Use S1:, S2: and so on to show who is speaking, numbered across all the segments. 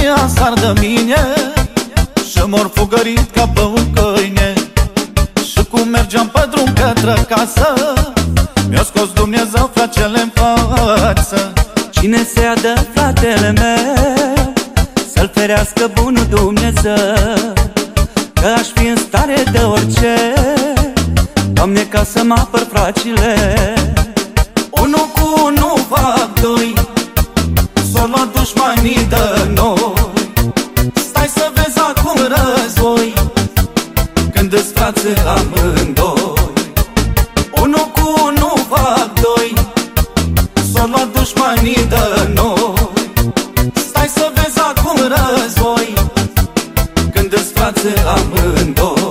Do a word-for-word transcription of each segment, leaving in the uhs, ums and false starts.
S1: ea s-ar de mine și mor fugărit ca pe un câine. Și cum mergeam pe drum către casă, mi-a scos Dumnezeu fracele-n față.
S2: Cine se ia de fratele meu, să-l ferească bunul Dumnezeu, că aș fi în stare de orice, Doamne, ca să mă apăr fracile.
S1: Unu cu unu fac doi, s-o luat dușmanii de noi. Stai să vezi acum război, când-s frațe amândoi. Unu cu unu fac doi, s-o luat dușmanii de noi. Stai să vezi acum război, când-s frațe amândoi.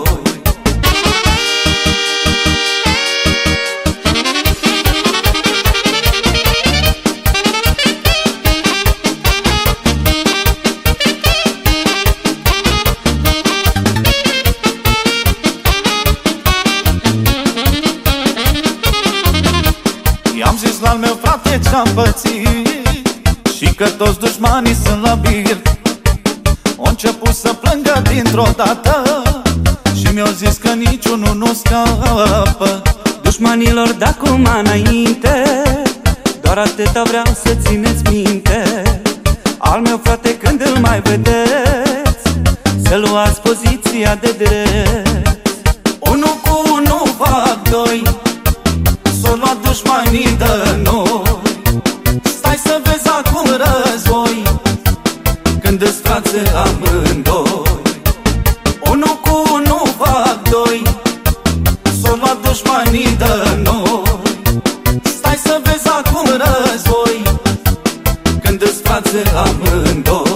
S1: I-am zis la-l meu frate ce-am pățit și că toți dușmanii sunt la birt. O început să plângă dintr-o dată și mi-au zis că niciunul nu scapă.
S2: Dușmanilor de acum înainte, doar atâta vreau să țineți minte. Al meu frate, când îl mai vedeți, să luați poziția de drept.
S1: Unu cu unu fac doi, s-o luat dușmanii de noi. Stai să vezi acum război, când-s frațe amândoi. Unu cu unu fac doi, s-o luat dușmanii de noi. Stai să vezi acum război, când-s frațe amândoi.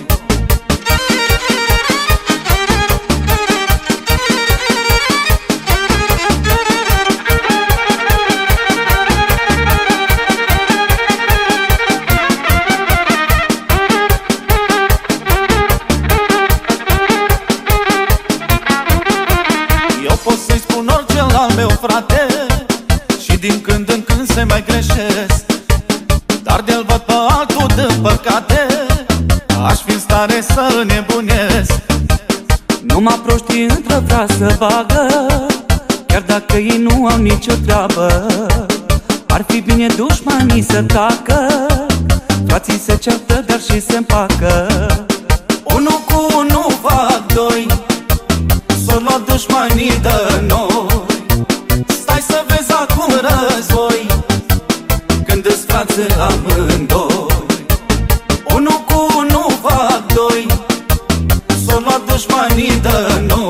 S1: Pot să-i spun orice la al meu frate și din când în când se mai greșesc, dar de-l văd pe altul de păcate, aș fi în stare să-l nebunesc.
S2: Numai proștii între frați să bagă, chiar dacă ei nu au nicio treabă. Ar fi bine dușmanii să tacă, frații se ceartă, dar și se împacă.
S1: Unu cu unu fac doi, s-o luat dușmanii de noi. Stai să vezi acum război, când-s frațe amândoi. Unu cu unu fac doi, s-o luat dușmanii de noi.